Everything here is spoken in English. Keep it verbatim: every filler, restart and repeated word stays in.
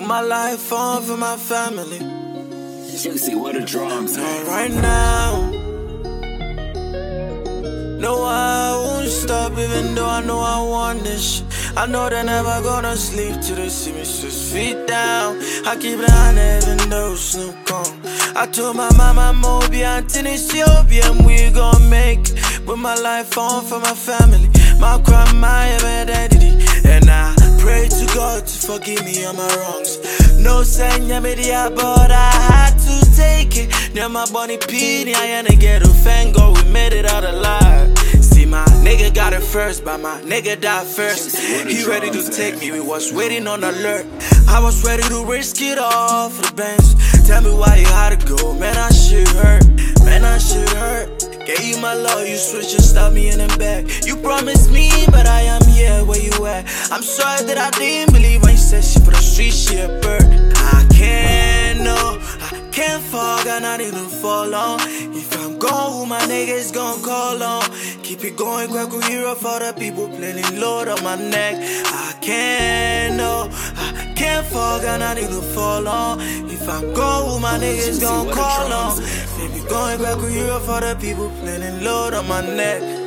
my life on for my family. Juicy, what a drums, man. Right now, no, I won't stop even though I know I want this. I know they're never gonna sleep till they see me six feet down. I keep the hand even though Snoop gone. I told my mama Moby and Ethiopia we gon' make it. Put my life on for my family, my crime, my identity. And I pray to God to forgive me all my wrongs. No senya media, but I had to take it. Near my bunny P, I ain't get to thank God we made it out alive. See, my nigga got it first, but my nigga died first. He ready to take me, we was waiting on alert. I was ready to risk it all for the bands. Tell me why you had to go, man, I shit hurt. Man, I shit hurt. Gave you my love, you switch and stop me in the back. You promised me, but I am here where you at. I'm sorry that I didn't believe when you said shit for the street, shit bird. I can't, no, I can't fall, got nothing to fall on. If I'm gone, who my niggas gon' call on? Keep it going, Kwaku hero for the people playing load on my neck. I can't, no, I can't fall, got nothing to fall on. If I'm gone, who my niggas gon' call on? Baby, going Kwaku hero for the people playing load on my neck.